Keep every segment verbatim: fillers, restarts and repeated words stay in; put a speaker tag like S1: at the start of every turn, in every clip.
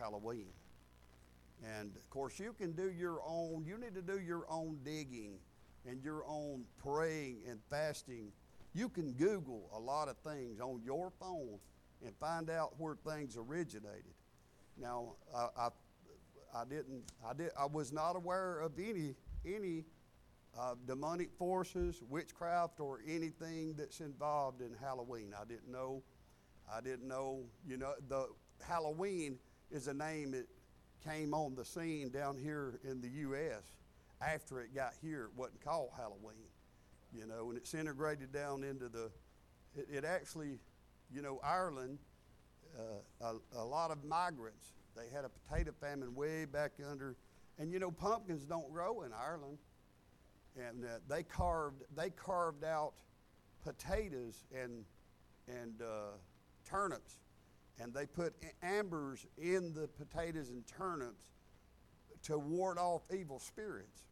S1: Halloween. And of course, you can do your own, you need to do your own digging and your own praying and fasting. You can Google a lot of things on your phone and find out where things originated. Now, I, I, I didn't, I did, I was not aware of any, any uh, demonic forces, witchcraft, or anything that's involved in Halloween. I didn't know, I didn't know, you know, the Halloween is a name that came on the scene down here in the U S After it got here. It wasn't called Halloween, you know, and it's integrated down into the, it, it actually, you know, Ireland, uh, a, a lot of migrants, they had a potato famine way back under, and you know, pumpkins don't grow in Ireland, and uh, they carved, they carved out potatoes and, and uh, turnips, and they put ambers in the potatoes and turnips to ward off evil spirits.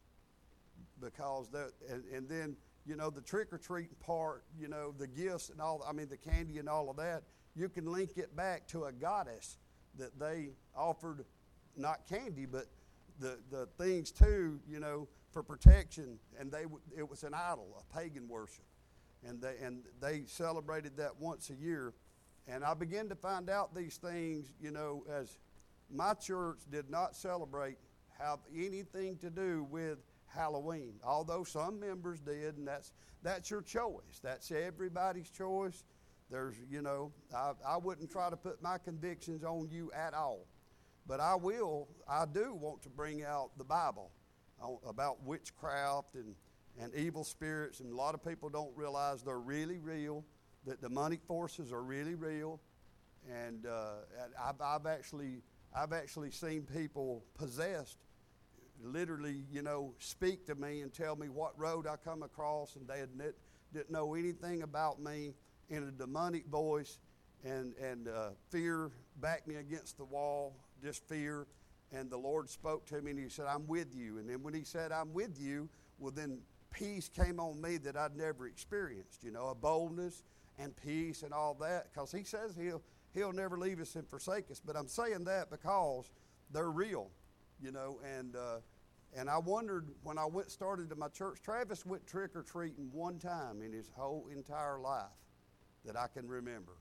S1: Because that, and, and then, you know, the trick-or-treating part, you know, the gifts and all, I mean, the candy and all of that, you can link it back to a goddess that they offered, not candy, but the, the things too, you know, for protection. And they it was an idol, a pagan worship. And they, and they celebrated that once a year. And I began to find out these things, you know, as my church did not celebrate, have anything to do with Halloween, although some members did, and that's that's your choice. That's everybody's choice. There's, you know, I, I wouldn't try to put my convictions on you at all, but I will, I do want to bring out the Bible about witchcraft and, and evil spirits, and a lot of people don't realize they're really real, that demonic forces are really real, and, uh, and I've, I've actually I've actually seen people possessed literally, you know, speak to me and tell me what road I come across, and they admit, didn't know anything about me, in a demonic voice, and, and uh, fear backed me against the wall, just fear, and the Lord spoke to me, and he said, I'm with you. And then when he said, I'm with you, well, then peace came on me that I'd never experienced, you know, a boldness and peace and all that, because he says he'll, he'll never leave us and forsake us. But I'm saying that because they're real. You know, and uh, and I wondered when I went started to my church. Travis went trick or treating one time in his whole entire life that I can remember.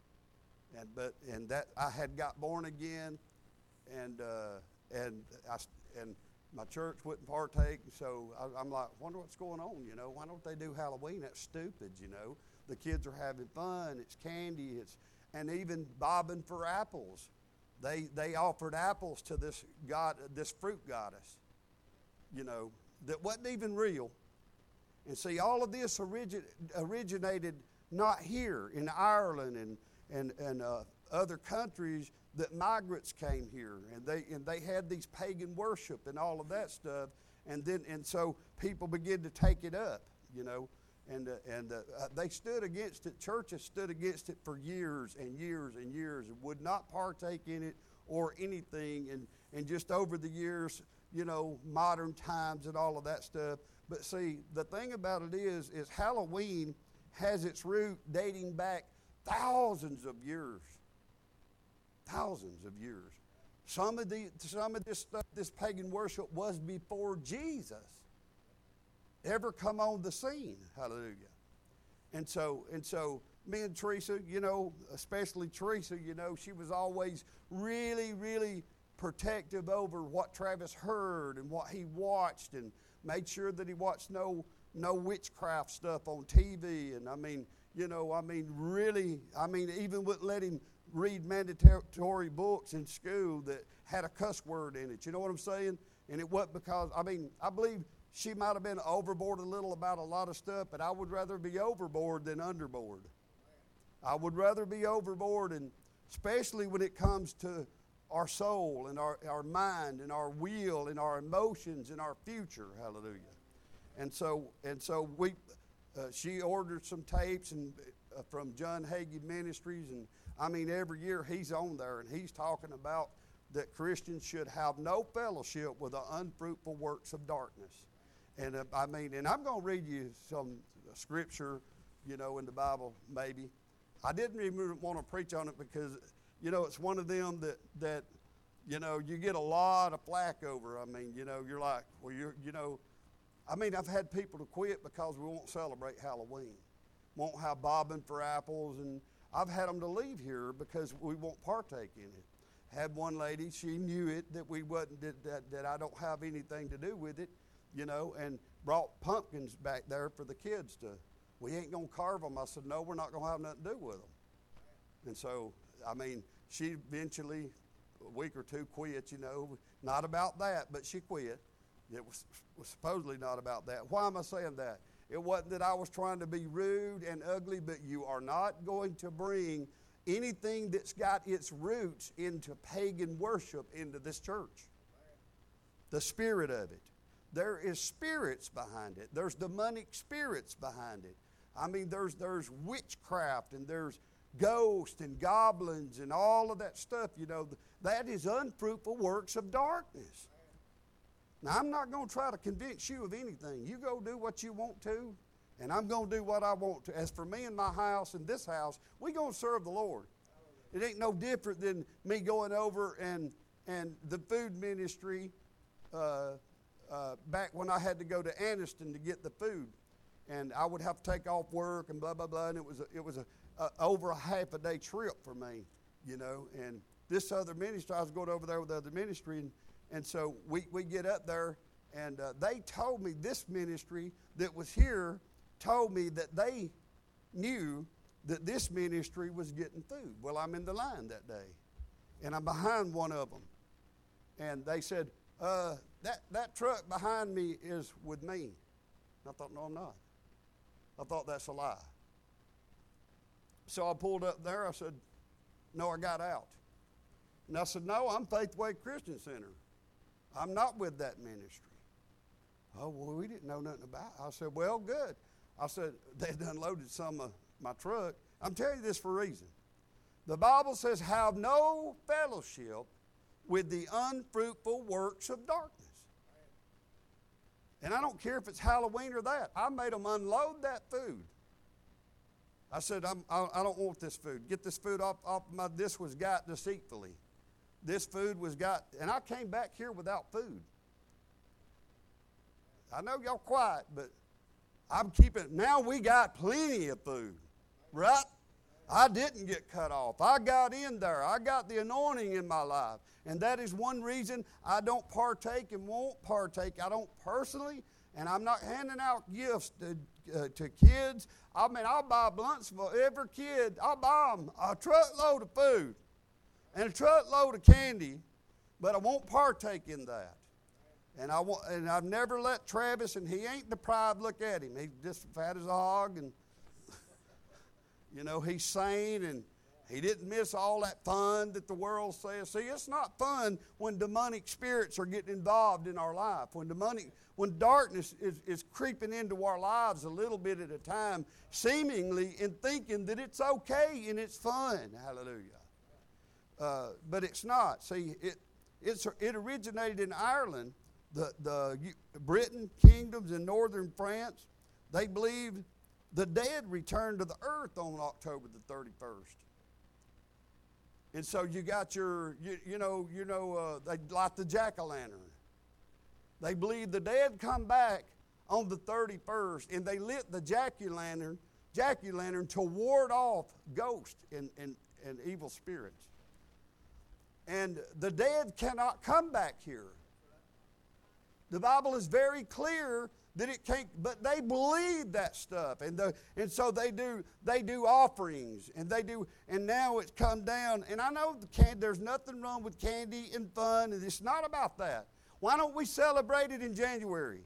S1: And but and that I had got born again, and uh, and I and my church wouldn't partake. So I, I'm like, wonder what's going on. You know, why don't they do Halloween? That's stupid. You know, the kids are having fun. It's candy. It's and even bobbing for apples. They they offered apples to this god, this fruit goddess, you know, that wasn't even real. And see, all of this origi- originated not here in Ireland and and and uh, other countries that migrants came here, and they and they had these pagan worship and all of that stuff, and then and so people began to take it up, you know. And uh, and uh, uh, they stood against it. Churches stood against it for years and years and years, and would not partake in it or anything. And, and just over the years, you know, modern times and all of that stuff. But see, the thing about it is, is Halloween has its root dating back thousands of years. Thousands of years. Some of the some of this stuff, this pagan worship, was before Jesus ever come on the scene. Hallelujah. And so, and so me and Teresa, you know, especially Teresa, you know, she was always really, really protective over what Travis heard and what he watched, and made sure that he watched no no witchcraft stuff on T V. And I mean, you know, I mean, really, I mean, even would let him read mandatory books in school that had a cuss word in it. You know what I'm saying? And it wasn't because, I mean, I believe she might have been overboard a little about a lot of stuff, but I would rather be overboard than underboard. I would rather be overboard, and especially when it comes to our soul and our, our mind and our will and our emotions and our future. Hallelujah. And so and so we, uh, she ordered some tapes and uh, from John Hagee Ministries, and I mean every year he's on there and he's talking about that Christians should have no fellowship with the unfruitful works of darkness. And uh, I mean, and I'm going to read you some scripture, you know, in the Bible, maybe. I didn't even want to preach on it because, you know, it's one of them that, that you know, you get a lot of flack over. I mean, you know, you're like, well, you're, you know, I mean, I've had people to quit because we won't celebrate Halloween, won't have bobbing for apples, and I've had them to leave here because we won't partake in it. Had one lady, she knew it, that we wasn't, that, that, that I don't have anything to do with it, you know, and brought pumpkins back there for the kids to, we ain't going to carve them. I said, no, we're not going to have nothing to do with them. And so, I mean, she eventually, a week or two, quit, you know, not about that, but she quit. It was, was supposedly not about that. Why am I saying that? It wasn't that I was trying to be rude and ugly, but you are not going to bring anything that's got its roots into pagan worship into this church. The spirit of it. There is spirits behind it. There's demonic spirits behind it. I mean, there's there's witchcraft and there's ghosts and goblins and all of that stuff. You know, that is unfruitful works of darkness. Now, I'm not going to try to convince you of anything. You go do what you want to, and I'm going to do what I want to. As for me and my house and this house, we're going to serve the Lord. It ain't no different than me going over and, and the food ministry uh, uh, back when I had to go to Anniston to get the food. And I would have to take off work and blah, blah, blah, and it was a, it was a, a, over a half a day trip for me, you know. And this other ministry, I was going over there with the other ministry, and And so we, we get up there, and uh, they told me, this ministry that was here told me that they knew that this ministry was getting food. Well, I'm in the line that day, and I'm behind one of them. And they said, uh, that, that truck behind me is with me. And I thought, no, I'm not. I thought, that's a lie. So I pulled up there. I said, no, I got out. And I said, no, I'm Faithway Christian Center. I'm not with that ministry. Oh, well, we didn't know nothing about it. I said, well, good. I said, they'd unloaded some of my truck. I'm telling you this for a reason. The Bible says, have no fellowship with the unfruitful works of darkness. And I don't care if it's Halloween or that. I made them unload that food. I said, I'm, I, I don't want this food. Get this food off, off my, this was got deceitfully. This food was got, and I came back here without food. I know y'all quiet, but I'm keeping, now we got plenty of food, right? I didn't get cut off. I got in there. I got the anointing in my life. And that is one reason I don't partake and won't partake. I don't personally, and I'm not handing out gifts to, uh, to kids. I mean, I'll buy blunts for every kid. I'll buy them a truckload of food and a truckload of candy, but I won't partake in that. And I won't, and I've never let Travis, and he ain't deprived, look at him. He's just fat as a hog, and, you know, he's sane, and he didn't miss all that fun that the world says. See, it's not fun when demonic spirits are getting involved in our life, when demonic, when darkness is, is creeping into our lives a little bit at a time, seemingly in thinking that it's okay and it's fun. Hallelujah. Uh, but it's not. See, it it's, it originated in Ireland. The, the Britain, kingdoms in northern France, they believed the dead returned to the earth on October the thirty-first. And so you got your, you, you know, you know, uh, they light the jack-o'-lantern. They believed the dead come back on the thirty-first, and they lit the jack-o'-lantern, jack-o'-lantern to ward off ghosts and, and, and evil spirits. And the dead cannot come back here. The Bible is very clear that it can't, but they believe that stuff. And the, and so they do they do offerings, and they do, and now it's come down. And I know the can, there's nothing wrong with candy and fun, and it's not about that. Why don't we celebrate it in January?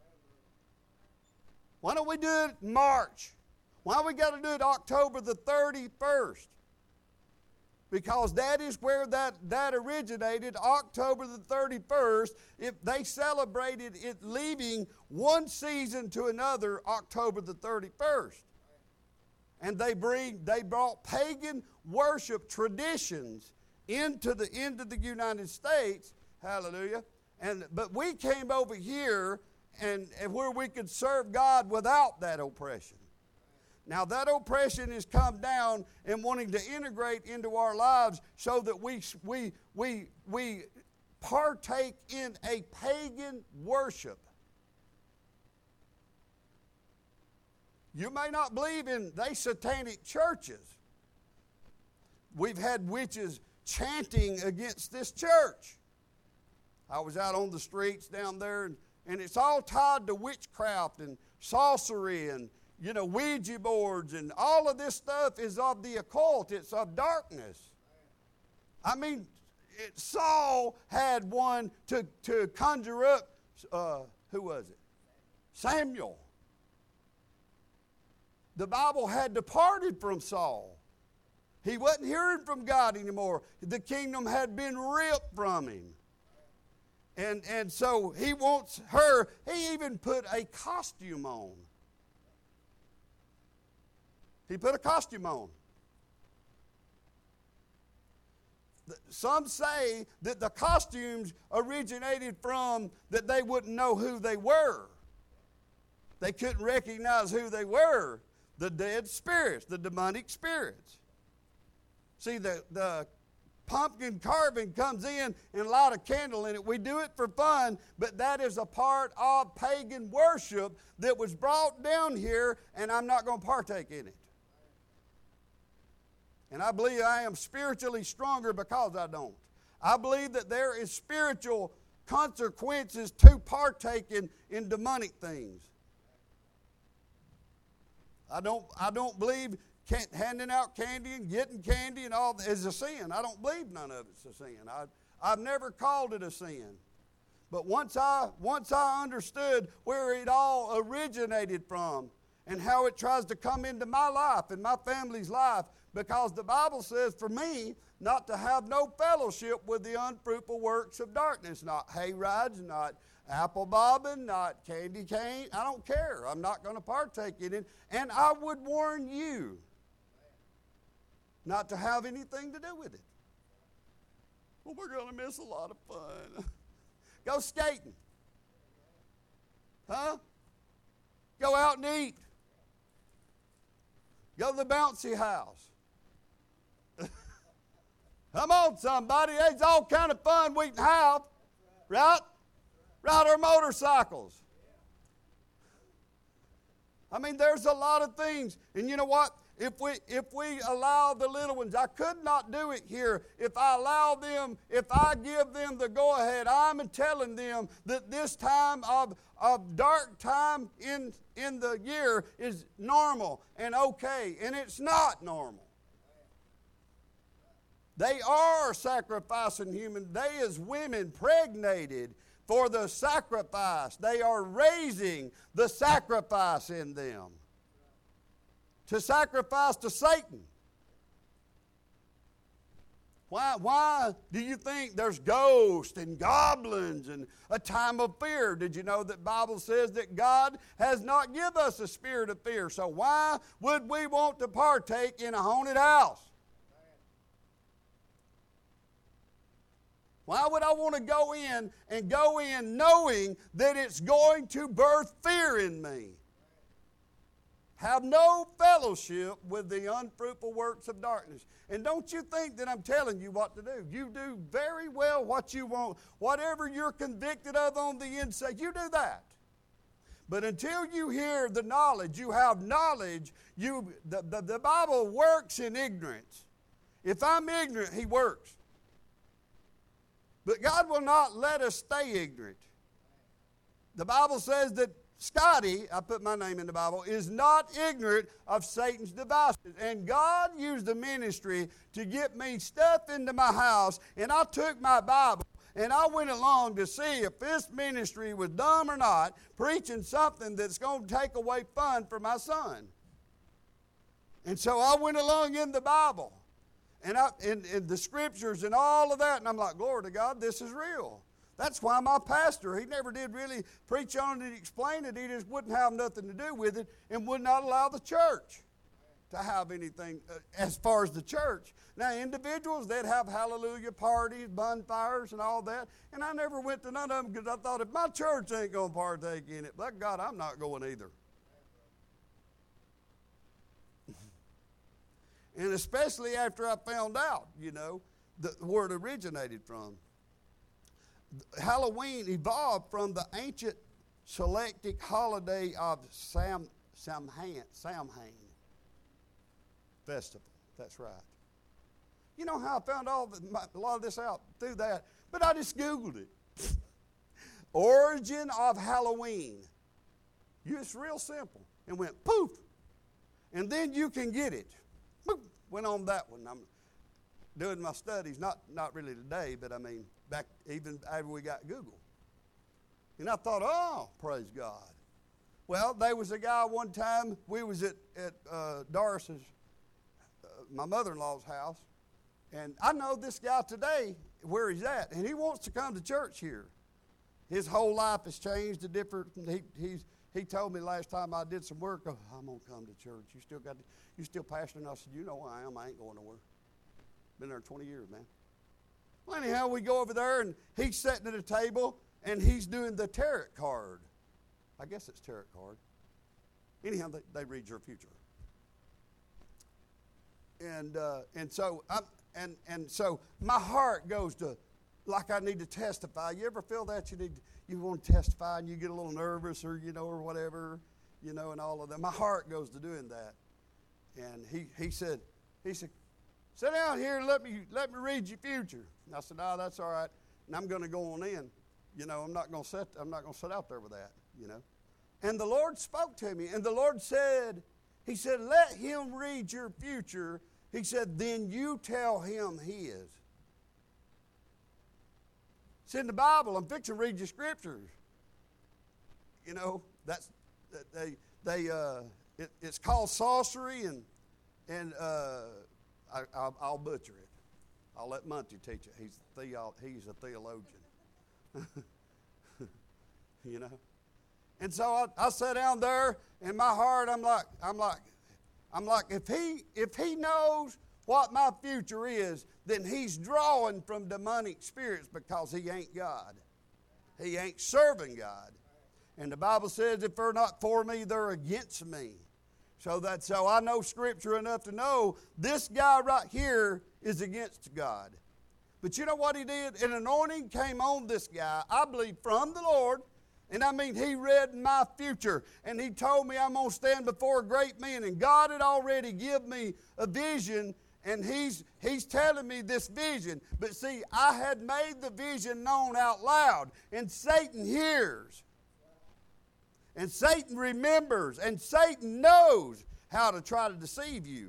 S1: Why don't we do it in March? Why we got to do it October the thirty-first? Because that is where that, that originated, October the thirty-first. If they celebrated it leaving one season to another, October the thirty-first. And they bring they brought pagan worship traditions into the into the United States. Hallelujah. And but we came over here and, and where we could serve God without that oppression. Now that oppression has come down and wanting to integrate into our lives so that we we we we partake in a pagan worship. You may not believe in they satanic churches. We've had witches chanting against this church. I was out on the streets down there, and, and it's all tied to witchcraft and sorcery and, you know, Ouija boards, and all of this stuff is of the occult. It's of darkness. I mean, it, Saul had one to, to conjure up, uh, who was it? Samuel. The Bible had departed from Saul. He wasn't hearing from God anymore. The kingdom had been ripped from him. And, and so he wants her, he even put a costume on. He put a costume on. Some say that the costumes originated from that they wouldn't know who they were. They couldn't recognize who they were. The dead spirits, the demonic spirits. See, the, the pumpkin carving comes in and light a candle in it. We do it for fun, but that is a part of pagan worship that was brought down here, and I'm not going to partake in it. And I believe I am spiritually stronger because I don't. I believe that there is spiritual consequences to partaking in demonic things. I don't, I don't believe Can't, handing out candy and getting candy and all is a sin. I don't believe none of it's a sin. I, I've never called it a sin. But once I, once I understood where it all originated from and how it tries to come into my life and my family's life, because the Bible says for me not to have no fellowship with the unfruitful works of darkness, not hay rides, not apple bobbing, not candy cane. I don't care. I'm not going to partake in it. And I would warn you not to have anything to do with it. Well, we're going to miss a lot of fun. Go skating. Huh? Go out and eat. Go to the bouncy house. Come on, somebody. It's all kind of fun we can have. Right? Ride our motorcycles. I mean, there's a lot of things. And you know what? If we if we allow the little ones, I could not do it here. If I allow them, if I give them the go-ahead, I'm telling them that this time of, of dark time in, in the year is normal and okay, and it's not normal. They are sacrificing human. They as women pregnated for the sacrifice. They are raising the sacrifice in them. To sacrifice to Satan. Why, why do you think there's ghosts and goblins and a time of fear? Did you know that the Bible says that God has not given us a spirit of fear? So why would we want to partake in a haunted house? Why would I want to go in and go in knowing that it's going to birth fear in me? Have no fellowship with the unfruitful works of darkness. And don't you think that I'm telling you what to do. You do very well what you want. Whatever you're convicted of on the inside, you do that. But until you hear the knowledge, you have knowledge, you the, the, the Bible works in ignorance. If I'm ignorant, He works. But God will not let us stay ignorant. The Bible says that Scotty, I put my name in the Bible, is not ignorant of Satan's devices. And God used the ministry to get me stuff into my house, and I took my Bible and I went along to see if this ministry was dumb or not, preaching something that's going to take away fun for my son. And so I went along in the Bible and I, in, in the scriptures and all of that, and I'm like, glory to God, this is real. That's why my pastor, he never did really preach on it and explain it. He just wouldn't have nothing to do with it and would not allow the church to have anything uh, as far as the church. Now, individuals, they'd have hallelujah parties, bonfires, and all that. And I never went to none of them because I thought if my church ain't going to partake in it, but God, I'm not going either. And especially after I found out, you know, the, where it originated from. Halloween evolved from the ancient Celtic holiday of Sam, Samhain, Samhain Festival. That's right. You know how I found all the, my, a lot of this out? Through that. But I just Googled it. Origin of Halloween. It's real simple. And went poof. And then you can get it. Boop. Went on that one. I'm doing my studies, not, not really today, but I mean, back even after we got Google. And I thought, oh, praise God. Well, there was a guy one time, we was at, at uh, Doris's, uh, my mother-in-law's house, and I know this guy today, where he's at, and he wants to come to church here. His whole life has changed to different, he, he's, he told me last time I did some work, oh, I'm going to come to church. You still got, to, you still pastoring? I said, you know I am, I ain't going nowhere. Been there twenty years, man. Well, anyhow, we go over there, and he's sitting at a table, and he's doing the tarot card. I guess it's tarot card. Anyhow, they, they read your future. And uh, and so I'm, and and so my heart goes to, like I need to testify. You ever feel that you need you want to testify and you get a little nervous or you know or whatever, you know, and all of that. My heart goes to doing that. And he he said he said, sit down here and let me let me read your future. And I said, no, that's all right. And I'm going to go on in. You know, I'm not going to sit. I'm not going to sit out there with that. You know. And the Lord spoke to me, and the Lord said, He said, let him read your future. He said, then you tell him his. It's in the Bible. I'm fixing to read your scriptures. You know, that's they they uh, it, it's called sorcery, and and uh, I, I'll, I'll butcher it. I'll let Monty teach it. He's a theo, he's a theologian. You know. And so I, I sat down there, in my heart, I'm like, I'm like, I'm like, if he if he knows what my future is, then he's drawing from demonic spirits because he ain't God. He ain't serving God. And the Bible says, if they're not for me, they're against me. So that so I know Scripture enough to know this guy right here is against God. But you know what he did? An anointing came on this guy, I believe, from the Lord. And I mean, he read my future, and he told me I'm going to stand before great men. And God had already given me a vision, and he's, he's telling me this vision. But see, I had made the vision known out loud, and Satan hears. And Satan remembers, and Satan knows how to try to deceive you.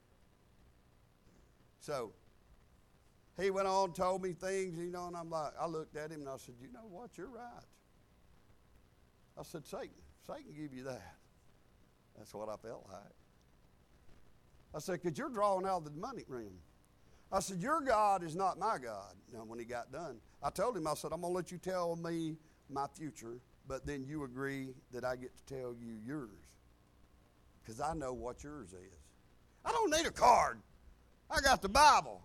S1: So, he went on and told me things, you know, and I'm like, I looked at him, and I said, you know what, you're right. I said, Satan, Satan give you that. That's what I felt like. I said, because you're drawing out of the demonic realm. I said, your God is not my God. Now, when he got done, I told him, I said, I'm going to let you tell me my future, but then you agree that I get to tell you yours. Because I know what yours is. I don't need a card. I got the Bible.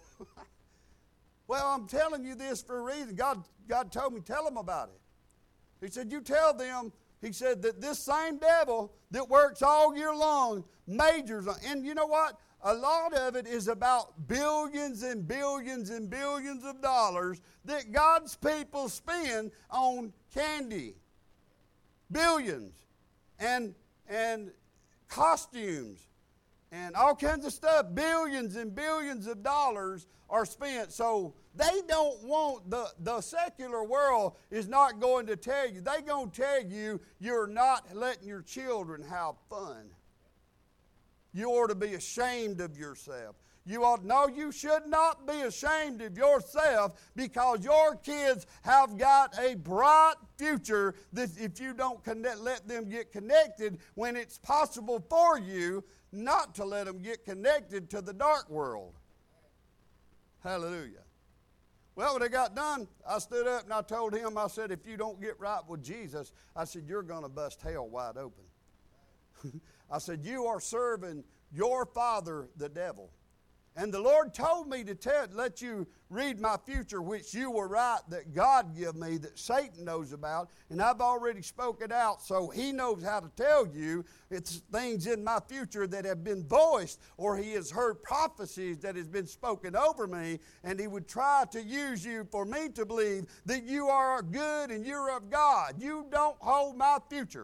S1: Well, I'm telling you this for a reason. God, God told me, tell them about it. He said, you tell them, he said, that this same devil that works all year long majors. And you know what? A lot of it is about billions and billions and billions of dollars that God's people spend on candy. Billions. And, and costumes. And all kinds of stuff. Billions and billions of dollars are spent. So they don't want, the, the secular world is not going to tell you. They're going to tell you you're not letting your children have fun. You ought to be ashamed of yourself. You ought, no, you should not be ashamed of yourself because your kids have got a bright future that if you don't connect, let them get connected when it's possible for you not to let them get connected to the dark world. Hallelujah. Well, when I got done, I stood up and I told him, I said, if you don't get right with Jesus, I said, you're going to bust hell wide open. I said, you are serving your father, the devil. And the Lord told me to tell, let you read my future, which you were right that God give me, that Satan knows about. And I've already spoken out, so he knows how to tell you. It's things in my future that have been voiced, or he has heard prophecies that has been spoken over me, and he would try to use you for me to believe that you are good and you're of God. You don't hold my future.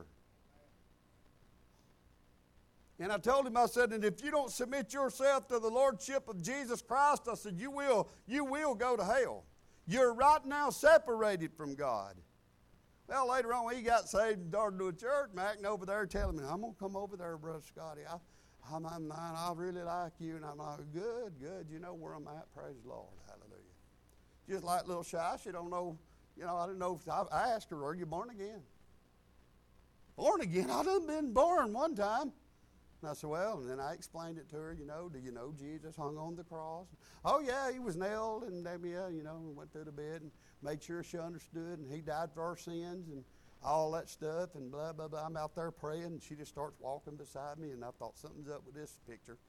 S1: And I told him, I said, and if you don't submit yourself to the Lordship of Jesus Christ, I said, you will, you will go to hell. You're right now separated from God. Well, later on, he got saved and started to a church, and acting over there telling me, I'm going to come over there, Brother Scotty. I, I'm, I'm, I really like you. And I'm like, good, good. You know where I'm at. Praise the Lord. Hallelujah. Just like little shy, she don't know, you know, I didn't know. If I, I asked her, are you born again? Born again? I done been born one time. And I said, well, and then I explained it to her, you know, do you know Jesus hung on the cross? Oh, yeah, he was nailed, and yeah, you know, we went through the bed and made sure she understood, and he died for our sins and all that stuff, and blah, blah, blah. I'm out there praying, and she just starts walking beside me, and I thought something's up with this picture.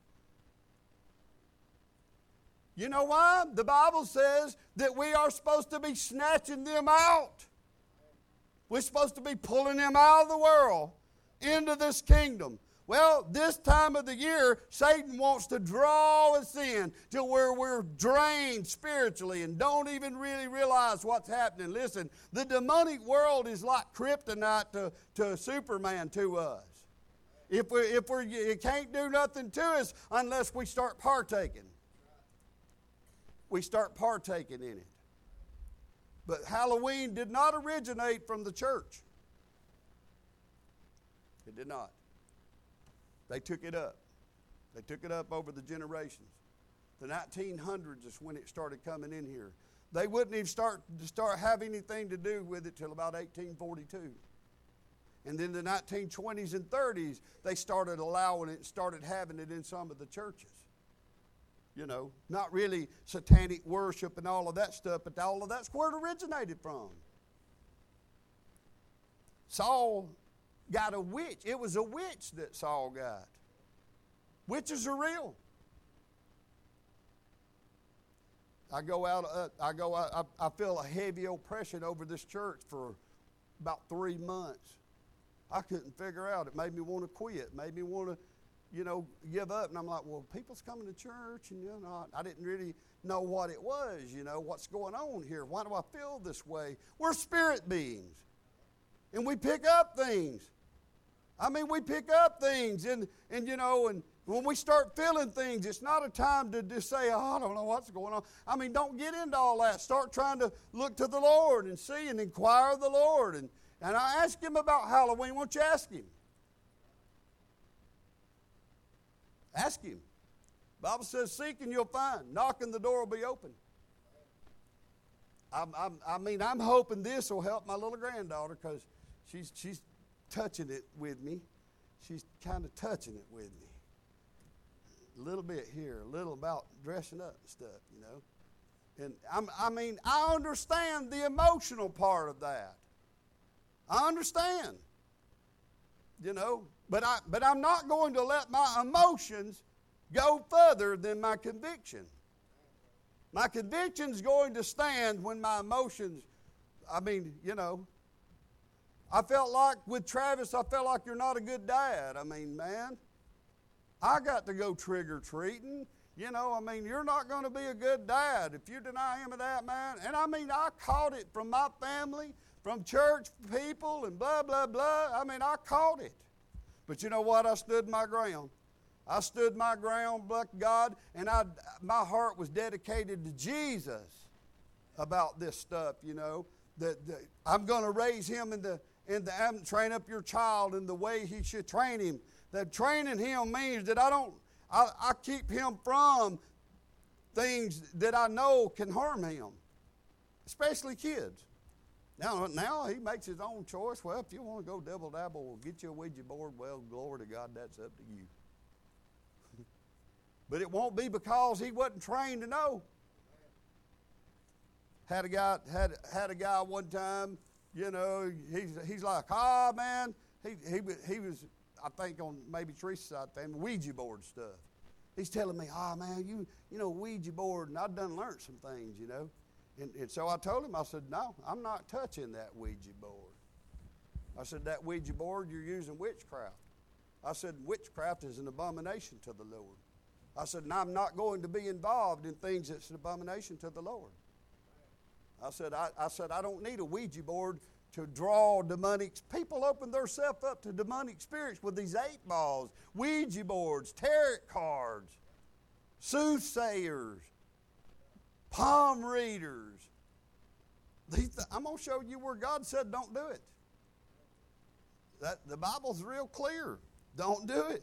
S1: You know why? The Bible says that we are supposed to be snatching them out. We're supposed to be pulling them out of the world into this kingdom. Well, this time of the year, Satan wants to draw us in to where we're drained spiritually and don't even really realize what's happening. Listen, the demonic world is like kryptonite to, to Superman to us. If we if we it can't do nothing to us unless we start partaking. We start partaking in it. But Halloween did not originate from the church. It did not. They took it up. They took it up over the generations. The nineteen hundreds is when it started coming in here. They wouldn't even start to start have anything to do with it till about eighteen forty-two. And then the nineteen twenties and thirties, they started allowing it and started having it in some of the churches. You know, not really satanic worship and all of that stuff, but all of that's where it originated from. Saul got a witch. It was a witch that Saul got. Witches are real. I go out, uh, I go out, I, I feel a heavy oppression over this church for about three months. I couldn't figure out. It made me want to quit. It made me want to, you know, give up. And I'm like, well, people's coming to church, and you know, I didn't really know what it was. You know, what's going on here? Why do I feel this way? We're spirit beings, and we pick up things. I mean, we pick up things, and, and you know, and when we start feeling things, it's not a time to just say, oh, I don't know what's going on. I mean, don't get into all that. Start trying to look to the Lord and see and inquire of the Lord. And, and I asked him about Halloween. Why don't you ask him? Ask him. The Bible says, seek and you'll find. Knock and the door will be open. I'm, I'm, I mean, I'm hoping this will help my little granddaughter because she's she's touching it with me. She's kind of touching it with me. A little bit here, a little about dressing up and stuff, you know. And I'm, I mean, I understand the emotional part of that. I understand, you know. But I, but I'm not going to let my emotions go further than my conviction. My conviction's going to stand when my emotions, I mean, you know. I felt like with Travis, I felt like you're not a good dad. I mean, man, I got to go trick-or-treating. You know, I mean, you're not going to be a good dad if you deny him of that, man. And I mean, I caught it from my family, from church people, and blah, blah, blah. I mean, I caught it. But you know what? I stood my ground. I stood my ground, but God, and I, my heart was dedicated to Jesus about this stuff, you know. That, that I'm going to raise him in the, in the, train up your child in the way he should train him. That training him means that I don't, I, I keep him from things that I know can harm him, especially kids. Now, now he makes his own choice. Well, if you want to go double dabble or get you a Ouija board, well, glory to God, that's up to you. But it won't be because he wasn't trained to know. Had a guy had had a guy one time, you know, he's he's like, ah, man, he he he was, I think, on maybe Teresa's side family, Ouija board stuff. he's telling me, oh, man, you, you know, Ouija board, and I've done learned some things, you know. And, and so I told him, I said, no, I'm not touching that Ouija board. I said, that Ouija board, you're using witchcraft. I said, witchcraft is an abomination to the Lord. I said, and I'm not going to be involved in things that's an abomination to the Lord. I said, I, I said, I don't need a Ouija board to draw demonic. People open themselves up to demonic spirits with these eight balls, Ouija boards, tarot cards, soothsayers, palm readers. These, I'm going to show you where God said don't do it. That, the Bible's real clear. Don't do it.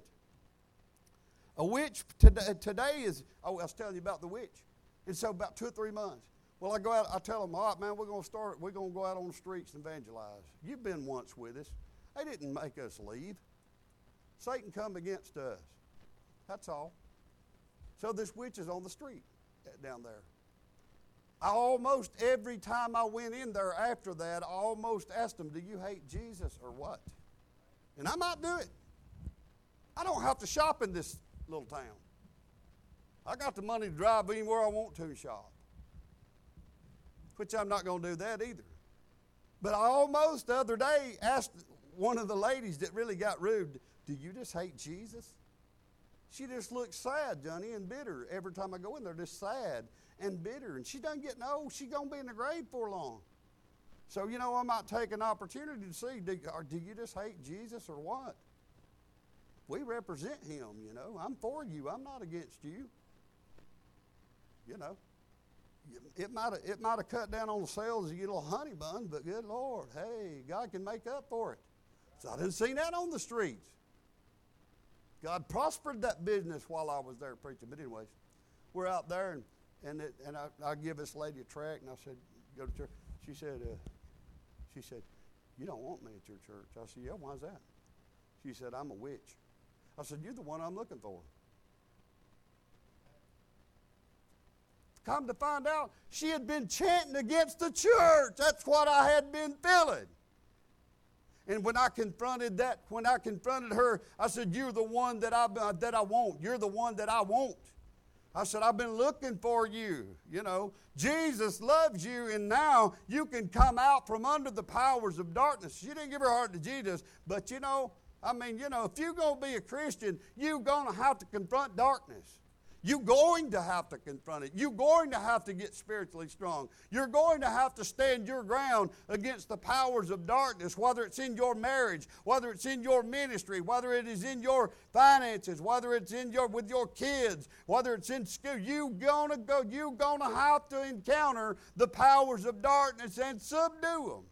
S1: A witch today, today is, oh, I was telling you about the witch. And so about two or three months. Well, I go out, I tell them, all right, man, we're going to start, we're going to go out on the streets and evangelize. You've been once with us. They didn't make us leave. Satan come against us. That's all. So this witch is on the street down there. I almost, every time I went in there after that, I almost asked them, do you hate Jesus or what? And I might do it. I don't have to shop in this little town. I got the money to drive anywhere I want to shop. Which I'm not going to do that either. But I almost the other day asked one of the ladies that really got rude, do you just hate Jesus? She just looks sad, Johnny, and bitter. Every time I go in there, just sad and bitter. And she doesn't get no, she's going to be in the grave for long. So, you know, I might take an opportunity to see, do, or do you just hate Jesus or what? We represent him, you know. I'm for you. I'm not against you. You know. It might have it might have cut down on the sales to get a little honey bun, but good Lord, hey, God can make up for it. So I didn't see that on the streets. God prospered that business while I was there preaching. But anyways, we're out there, and and it, and I, I give this lady a tract, and I said, go to church. She said, uh, she said, you don't want me at your church. I said, yeah, why's that? She said, I'm a witch. I said, you're the one I'm looking for. Come to find out, she had been chanting against the church. That's what I had been feeling. And when I confronted that, when I confronted her, I said, you're the one that I, uh, that I want. You're the one that I want. I said, I've been looking for you. You know, Jesus loves you, and now you can come out from under the powers of darkness. She didn't give her heart to Jesus, but you know, I mean, you know, if you're going to be a Christian, you're going to have to confront darkness. You're going to have to confront it. You're going to have to get spiritually strong. You're going to have to stand your ground against the powers of darkness, whether it's in your marriage, whether it's in your ministry, whether it is in your finances, whether it's in your with your kids, whether it's in school. You're gonna go, you're gonna have to encounter the powers of darkness and subdue them.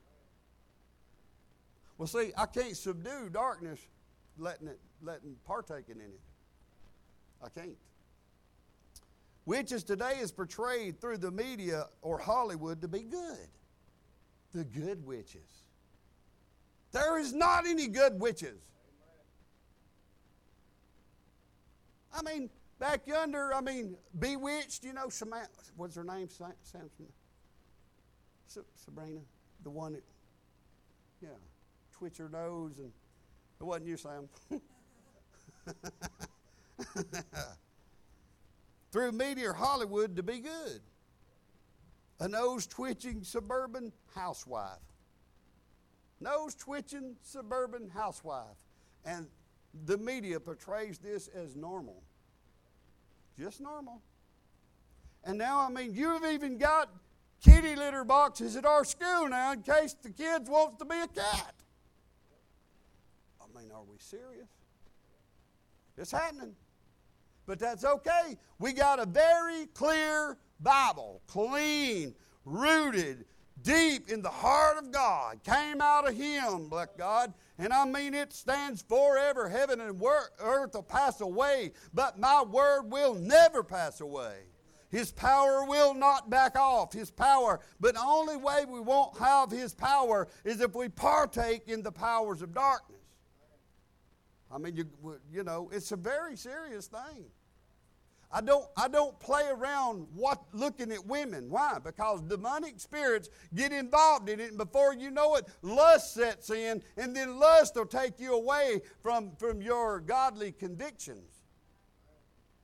S1: Well, see, I can't subdue darkness letting it letting partaking in it. I can't. Witches today is portrayed through the media or Hollywood to be good. The good witches. There is not any good witches. I mean, back yonder, I mean, Bewitched, you know, Samantha, what's her name? Samson? Sabrina? The one that, yeah, twitch her nose, and it wasn't you, Sam. Through media or Hollywood to be good. A nose-twitching suburban housewife. Nose-twitching suburban housewife. And the media portrays this as normal. Just normal. And now, I mean, you've even got kitty litter boxes at our school now in case the kids wants to be a cat. I mean, are we serious? It's happening. But that's okay. We got a very clear Bible, clean, rooted, deep in the heart of God. Came out of Him, black God. And I mean, it stands forever. Heaven and earth will pass away, but my word will never pass away. His power will not back off. His power. But the only way we won't have His power is if we partake in the powers of darkness. I mean, you, you know, it's a very serious thing. I don't, I don't play around what, looking at women. Why? Because demonic spirits get involved in it, and before you know it, lust sets in, and then lust will take you away from, from your godly convictions.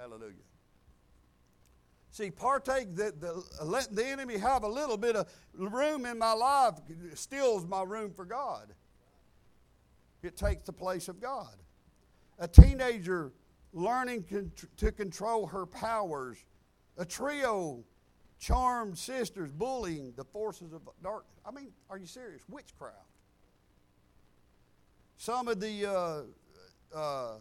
S1: Hallelujah. See, partake, the, the, letting the enemy have a little bit of room in my life steals my room for God. It takes the place of God. A teenager learning con- to control her powers. A trio, charmed sisters bullying the forces of darkness. I mean, are you serious? Witchcraft. Some of the uh, uh,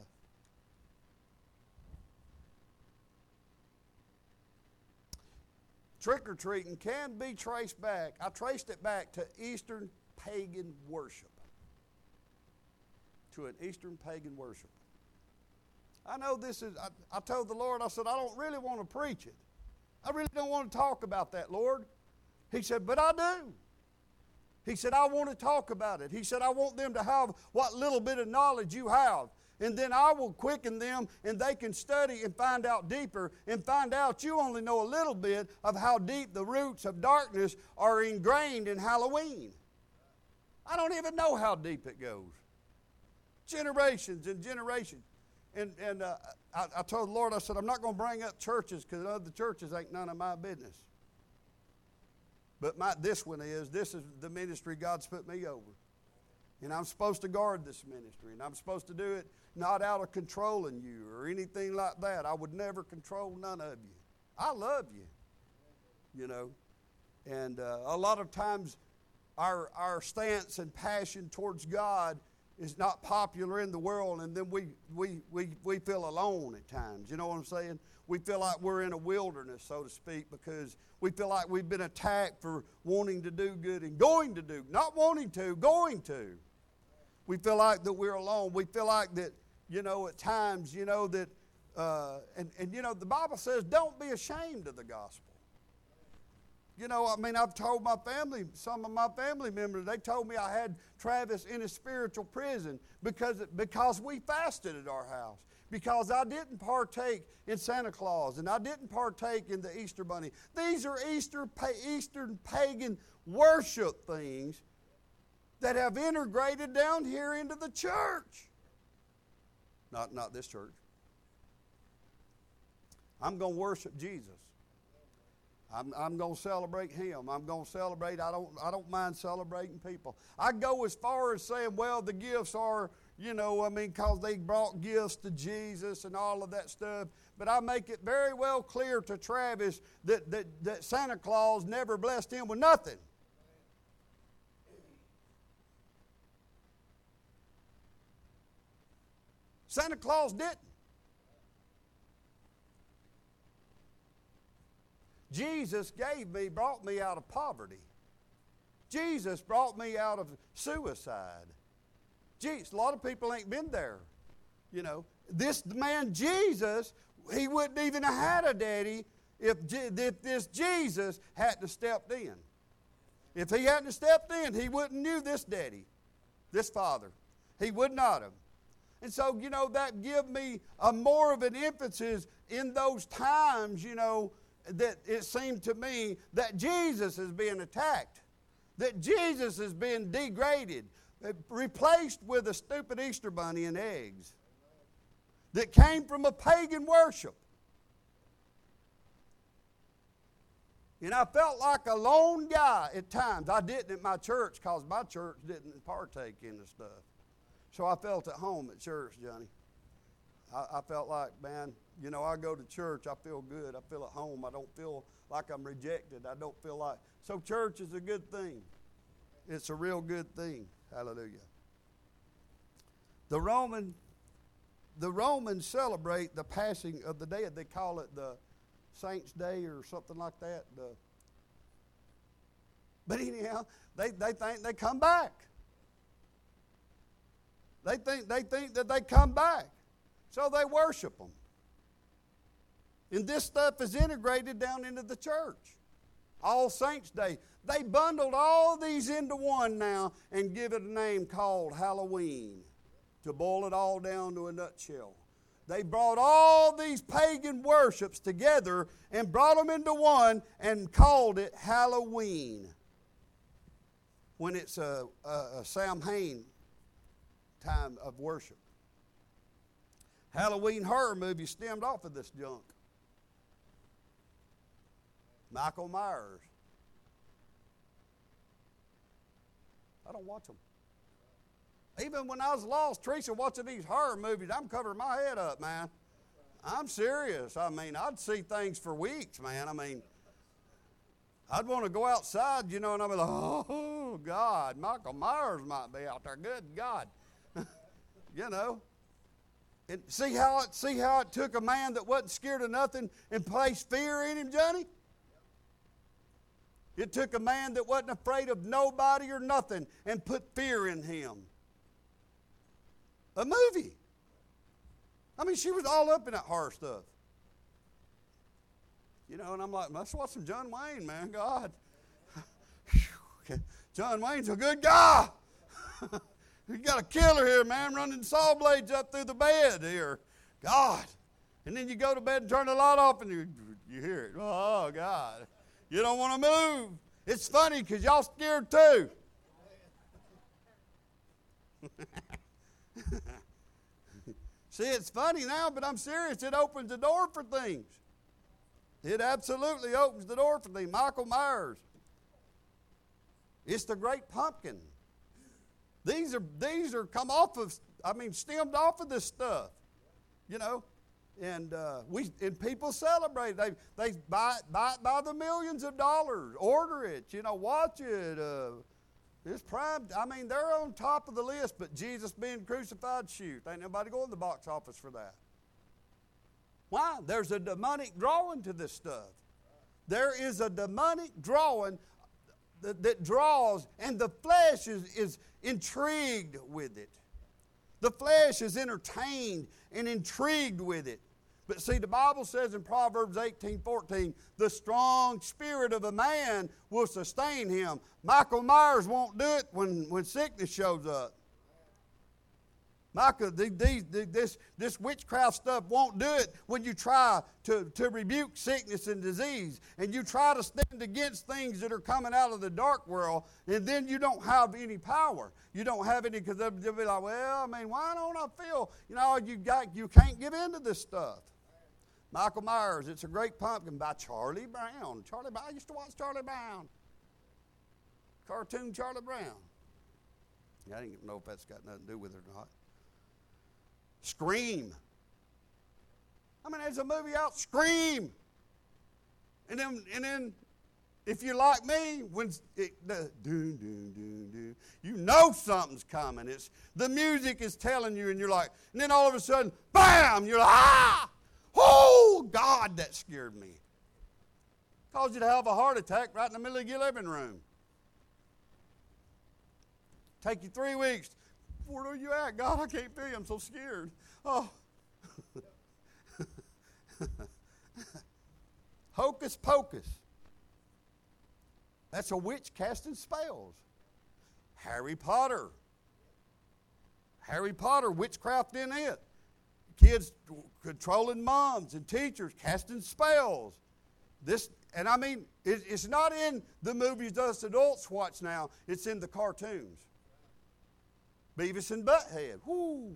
S1: trick-or-treating can be traced back. I traced it back to Eastern pagan worship. To an Eastern pagan worship. I know this is, I, I told the Lord, I said, I don't really want to preach it. I really don't want to talk about that, Lord. He said, but I do. He said, I want to talk about it. He said, I want them to have what little bit of knowledge you have. And then I will quicken them and they can study and find out deeper and find out you only know a little bit of how deep the roots of darkness are ingrained in Halloween. I don't even know how deep it goes. Generations and generations. And, and uh, I, I told the Lord, I said, I'm not going to bring up churches because other churches ain't none of my business. But my, this one is, this is the ministry God's put me over. And I'm supposed to guard this ministry. And I'm supposed to do it not out of controlling you or anything like that. I would never control none of you. I love you, you know. And uh, a lot of times our, our stance and passion towards God is not popular in the world, and then we, we, we, we feel alone at times. You know what I'm saying? We feel like we're in a wilderness, so to speak, because we feel like we've been attacked for wanting to do good and going to do, not wanting to, going to. We feel like that we're alone. We feel like that, you know, at times, you know, that, uh, and, and, you know, the Bible says don't be ashamed of the gospel. You know, I mean, I've told my family, some of my family members, they told me I had Travis in a spiritual prison because, because we fasted at our house. Because I didn't partake in Santa Claus and I didn't partake in the Easter Bunny. These are Easter, Eastern pagan worship things that have integrated down here into the church. Not, not this church. I'm going to worship Jesus. I'm, I'm going to celebrate Him. I'm going to celebrate. I don't, I don't mind celebrating people. I go as far as saying, well, the gifts are, you know, I mean, because they brought gifts to Jesus and all of that stuff. But I make it very well clear to Travis that, that, that Santa Claus never blessed him with nothing. Santa Claus didn't. Jesus gave me, brought me out of poverty. Jesus brought me out of suicide. Jesus, a lot of people ain't been there. You know, this man Jesus, he wouldn't even have had a daddy if, if this Jesus hadn't stepped in. If he hadn't stepped in, he wouldn't knew this daddy, this father. He would not have. And so, you know, that give me a more of an emphasis in those times, you know, that it seemed to me that Jesus is being attacked, that Jesus is being degraded, replaced with a stupid Easter bunny and eggs that came from a pagan worship. And I felt like a lone guy at times. I didn't at my church because my church didn't partake in the stuff. So I felt at home at church, Johnny. I, I felt like, man, you know, I go to church, I feel good. I feel at home. I don't feel like I'm rejected. I don't feel like... So church is a good thing. It's a real good thing. Hallelujah. The Roman, the Romans celebrate the passing of the dead. They call it the Saints' Day or something like that. The, but anyhow, they, they think they come back. They think, they think that they come back. So they worship them. And this stuff is integrated down into the church. All Saints' Day. They bundled all these into one now and give it a name called Halloween, to boil it all down to a nutshell. They brought all these pagan worships together and brought them into one and called it Halloween. When it's a, a, a Samhain time of worship. Halloween horror movie stemmed off of this junk. Michael Myers. I don't watch them. Even when I was lost, Teresa, watching these horror movies, I'm covering my head up, man. I'm serious. I mean, I'd see things for weeks, man. I mean, I'd want to go outside, you know, and I'd be like, oh, God, Michael Myers might be out there. Good God. You know. And see how, it, see how it took a man that wasn't scared of nothing and placed fear in him, Johnny? It took a man that wasn't afraid of nobody or nothing and put fear in him. A movie. I mean, she was all up in that horror stuff. You know, and I'm like, let's watch some John Wayne, man. God. John Wayne's a good guy. You got a killer here, man, running saw blades up through the bed here. God. And then you go to bed and turn the light off and you, you hear it. Oh, God. You don't want to move. It's funny because y'all scared too. See, it's funny now, but I'm serious. It opens the door for things. It absolutely opens the door for things. Michael Myers. It's the Great Pumpkin. These are these are come off of, I mean, stemmed off of this stuff, you know, and uh, we and people celebrate. They they buy buy it by the millions of dollars, order it, you know, watch it. Uh, it's prime. I mean, they're on top of the list. But Jesus being crucified, shoot, ain't nobody going to the box office for that. Why? There's a demonic drawing to this stuff. There is a demonic drawing that, that draws, and the flesh is, is intrigued with it. The flesh is entertained and intrigued with it. But see, the Bible says in Proverbs eighteen fourteen, the strong spirit of a man will sustain him. Michael Myers won't do it when, when sickness shows up. Michael, these, this, this witchcraft stuff won't do it when you try to, to rebuke sickness and disease, and you try to stand against things that are coming out of the dark world, and then you don't have any power. You don't have any, because they'll be like, well, I mean, why don't I feel, you know, you got, you can't give in to this stuff. Michael Myers, It's a Great Pumpkin by Charlie Brown. Charlie, I used to watch Charlie Brown. Cartoon Charlie Brown. I didn't know if that's got nothing to do with it or not. Scream. I mean, there's a movie out, Scream. And then, and then, if you're like me, when it, the doo doo doo doo, you know something's coming. It's the music is telling you, and you're like, and then all of a sudden, bam! You're like, ah! Oh God, that scared me. Caused you to have a heart attack right in the middle of your living room. Take you three weeks. Where are you at? God, I can't feel you. I'm so scared. Oh. Hocus Pocus. That's a witch casting spells. Harry Potter. Harry Potter, witchcraft in it. Kids controlling moms and teachers, casting spells. This, and I mean, it, it's not in the movies us adults watch now. It's in the cartoons. Beavis and Butthead. Whoo.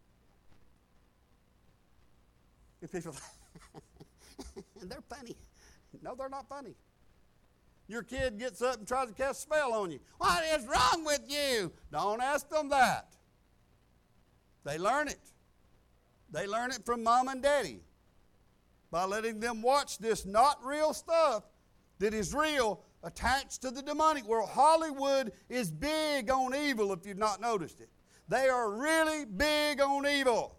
S1: If people, they're funny. No, they're not funny. Your kid gets up and tries to cast a spell on you. What is wrong with you? Don't ask them that. They learn it. They learn it from mom and daddy by letting them watch this not real stuff that is real attached to the demonic world. Hollywood is big on evil, if you've not noticed it. They are really big on evil.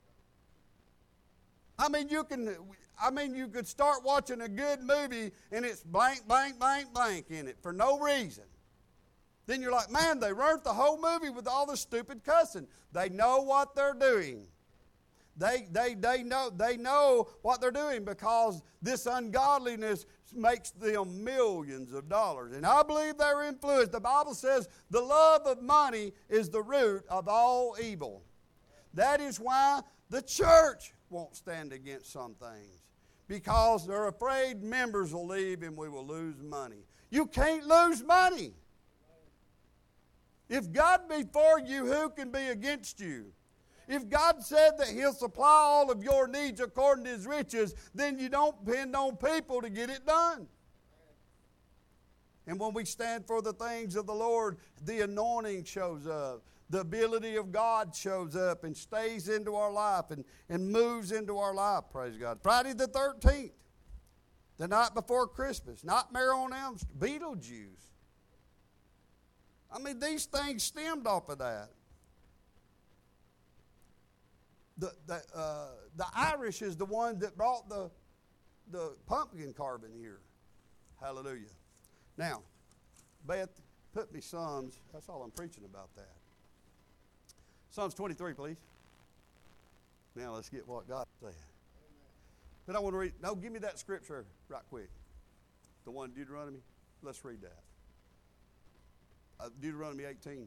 S1: I mean, you can, I mean, you could start watching a good movie and it's blank, blank, blank, blank in it for no reason. Then you're like, man, they wrote the whole movie with all this stupid cussing. They know what they're doing. They, they, they, know, they know what they're doing because this ungodliness makes them millions of dollars. And I believe they're influenced. The Bible says the love of money is the root of all evil. That is why the church won't stand against some things, because they're afraid members will leave and we will lose money. You can't lose money. If God be for you, who can be against you? If God said that He'll supply all of your needs according to His riches, then you don't depend on people to get it done. And when we stand for the things of the Lord, the anointing shows up. The ability of God shows up and stays into our life and, and moves into our life, praise God. Friday the thirteenth, the night before Christmas, Nightmare on Elm Street, Beetlejuice. I mean, these things stemmed off of that. The, the, uh, the Irish is the one that brought the, the pumpkin carving here. Hallelujah. Now, Beth, put me Psalms. That's all I'm preaching about that. Psalms twenty-three, please. Now let's get what God said. But I want to read. No, give me that scripture right quick. The one Deuteronomy. Let's read that. Uh, Deuteronomy eighteen,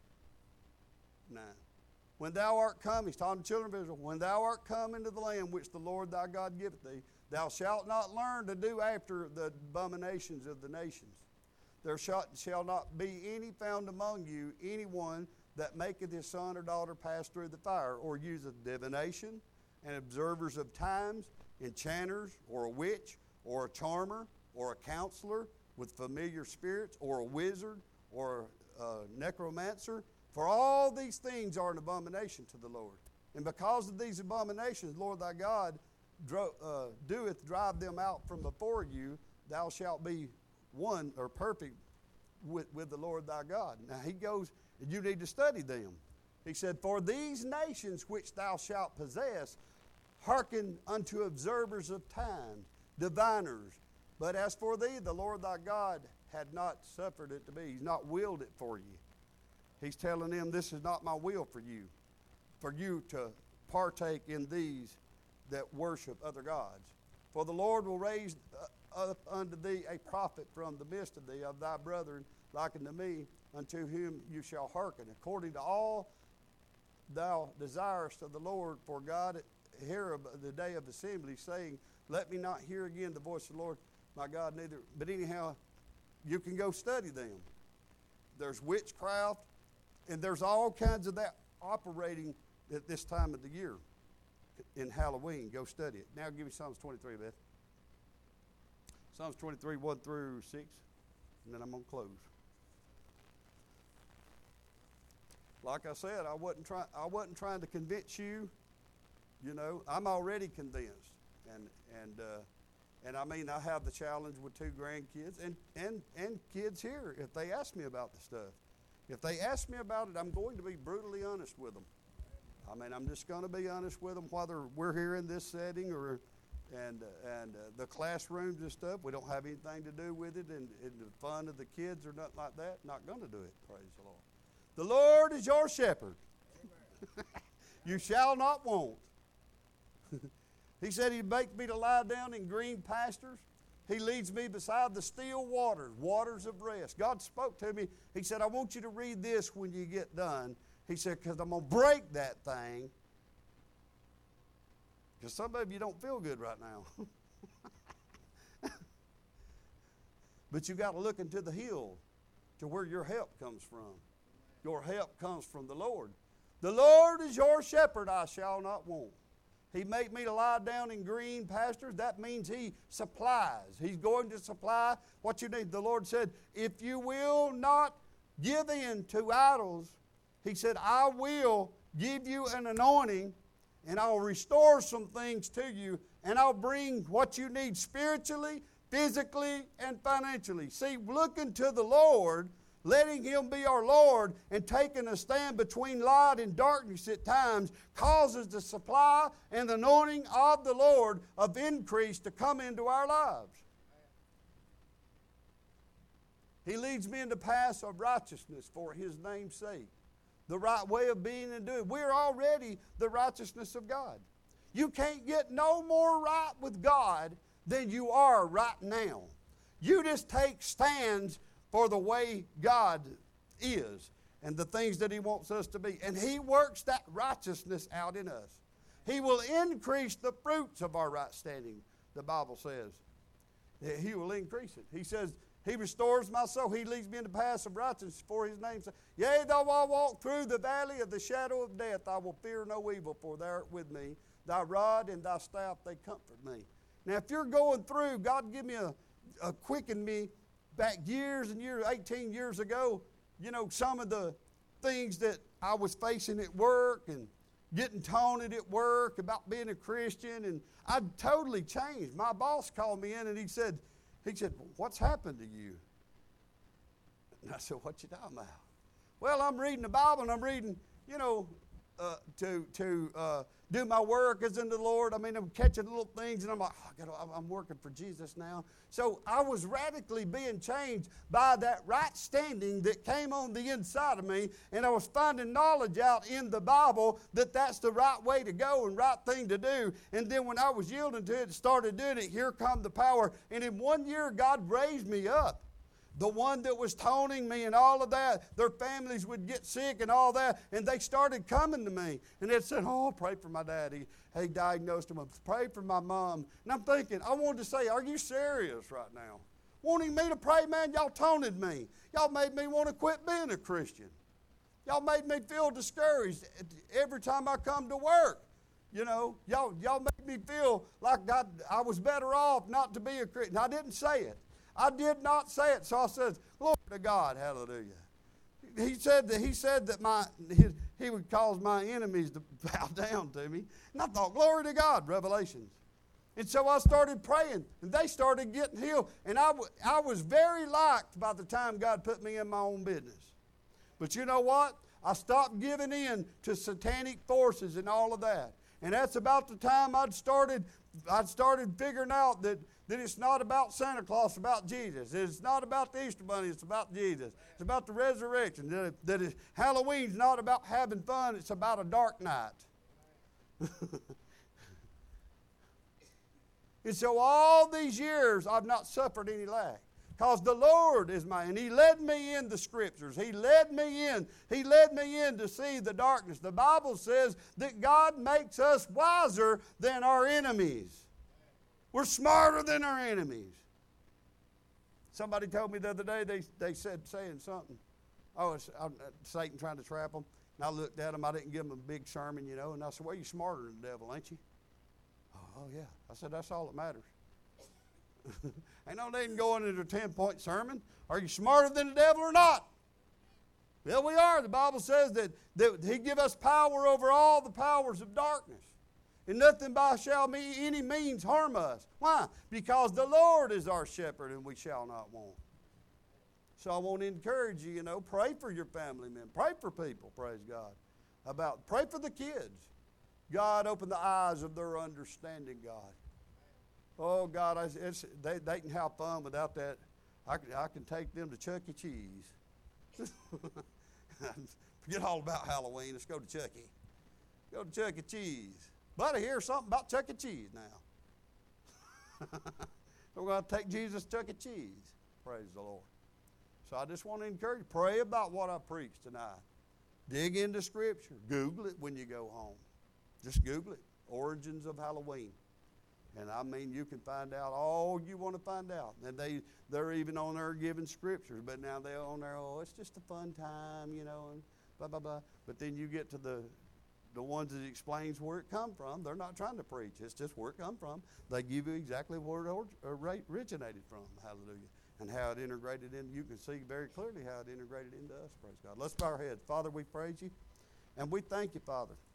S1: nine. When thou art come, he's talking to the children of Israel, when thou art come into the land which the Lord thy God giveth thee, thou shalt not learn to do after the abominations of the nations. There shall, shall not be any found among you, anyone that maketh his son or daughter pass through the fire, or useth divination, and observers of times, enchanters, or a witch, or a charmer, or a counselor with familiar spirits, or a wizard, or a necromancer. For all these things are an abomination to the Lord. And because of these abominations, Lord thy God dro- uh, doeth drive them out from before you. Thou shalt be one or perfect with, with the Lord thy God. Now he goes, and you need to study them. He said, for these nations which thou shalt possess, hearken unto observers of time, diviners. But as for thee, the Lord thy God had not suffered it to be. He's not willed it for you. He's telling them, this is not my will for you, for you to partake in these that worship other gods. For the Lord will raise up unto thee a prophet from the midst of thee, of thy brethren, like unto me, unto whom you shall hearken, according to all thou desirest of the Lord. For God hear of the day of assembly, saying, let me not hear again the voice of the Lord my God, neither. But anyhow, you can go study them. There's witchcraft, and there's all kinds of that operating at this time of the year in Halloween. Go study it. Now give me Psalms twenty-three, Beth. Psalms twenty-three, one through six, and then I'm going to close. Like I said, I wasn't trying. I wasn't trying to convince you. You know, I'm already convinced, and and uh, and I mean, I have the challenge with two grandkids and and and kids here. If they ask me about the stuff, if they ask me about it, I'm going to be brutally honest with them. I mean, I'm just going to be honest with them, whether we're here in this setting or and uh, and uh, the classrooms and stuff. We don't have anything to do with it, and, and the fun of the kids or nothing like that. Not going to do it. Praise the Lord. The Lord is your shepherd. You shall not want. He said he'd make me to lie down in green pastures. He leads me beside the still waters, waters of rest. God spoke to me. He said, I want you to read this when you get done. He said, because I'm going to break that thing. Because some of you don't feel good right now. But you got to look into the hill to where your help comes from. Your help comes from the Lord. The Lord is your shepherd, I shall not want. He made me to lie down in green pastures. That means He supplies. He's going to supply what you need. The Lord said, if you will not give in to idols, He said, I will give you an anointing, and I'll restore some things to you, and I'll bring what you need spiritually, physically, and financially. See, looking to the Lord, letting Him be our Lord, and taking a stand between light and darkness at times causes the supply and the anointing of the Lord of increase to come into our lives. He leads me into paths of righteousness for His name's sake. The right way of being and doing. We're already the righteousness of God. You can't get no more right with God than you are right now. You just take stands for the way God is and the things that He wants us to be. And He works that righteousness out in us. He will increase the fruits of our right standing, the Bible says. He will increase it. He says, He restores my soul. He leads me in the paths of righteousness for His name's sake. Yea, though I walk through the valley of the shadow of death, I will fear no evil, for thou art with me. Thy rod and thy staff, they comfort me. Now, if you're going through, God give me a, a quicken me back years and years, eighteen years ago, you know, some of the things that I was facing at work and getting taunted at work about being a Christian, and I'd totally changed. My boss called me in and he said, he said, what's happened to you? And I said, what you talking about? Well, I'm reading the Bible and I'm reading, you know, uh, to to uh, do my work as in the Lord. I mean, I'm catching little things and I'm like, oh, God, I'm working for Jesus now. So I was radically being changed by that right standing that came on the inside of me, and I was finding knowledge out in the Bible that that's the right way to go and right thing to do. And then when I was yielding to it and started doing it, here come the power. And in one year, God raised me up. The one that was taunting me and all of that, their families would get sick and all that, and they started coming to me. And they said, oh, pray for my daddy. He diagnosed him. Pray for my mom. And I'm thinking, I wanted to say, are you serious right now? Wanting me to pray, man, y'all taunted me. Y'all made me want to quit being a Christian. Y'all made me feel discouraged every time I come to work. You know, y'all, y'all made me feel like God, I was better off not to be a Christian. I didn't say it. I did not say it, so I said, glory to God, hallelujah. He said that he said that my his, he would cause my enemies to bow down to me. And I thought, glory to God, Revelations. And so I started praying, and they started getting healed. And I, w- I was very liked by the time God put me in my own business. But you know what? I stopped giving in to satanic forces and all of that. And that's about the time I'd started, I'd started figuring out that that it's not about Santa Claus, it's about Jesus. It's not about the Easter Bunny, it's about Jesus. It's about the resurrection. That, that is, Halloween's not about having fun, it's about a dark night. And so all these years, I've not suffered any lack. Because the Lord is my, and He led me in the Scriptures. He led me in. He led me in to see the darkness. The Bible says that God makes us wiser than our enemies. We're smarter than our enemies. Somebody told me the other day, they, they said, saying something. Oh, it's uh, Satan trying to trap them. And I looked at them. I didn't give them a big sermon, you know. And I said, well, you're smarter than the devil, ain't you? Oh, oh yeah. I said, that's all that matters. Ain't no need in going into a ten-point sermon. Are you smarter than the devil or not? Well, we are. The Bible says that, that He give us power over all the powers of darkness. And nothing by shall me any means harm us. Why? Because the Lord is our shepherd and we shall not want. So I want to encourage you, you know, pray for your family men. Pray for people, praise God. About Pray for the kids. God, open the eyes of their understanding, God. Oh, God, I, it's, they, they can have fun without that. I can, I can take them to Chuck E. Cheese. Forget all about Halloween. Let's go to Chuck E. Go to Chuck E. Cheese. But I hear something about Chuck E. Cheese now. We're going to take Jesus to Chuck E. Cheese. Praise the Lord. So I just want to encourage you. Pray about what I preached tonight. Dig into Scripture. Google it when you go home. Just Google it. Origins of Halloween. And I mean, you can find out all you want to find out. And they, they're even on there giving scriptures. But now they're on there, oh, it's just a fun time, you know, and blah, blah, blah. But then you get to the the ones that explains where it come from. They're not trying to preach. It's just where it come from. They give you exactly where it originated from. Hallelujah. And how it integrated in. You can see very clearly how it integrated into us. Praise God. Let's bow our heads. Father, we praise you. And we thank you, Father.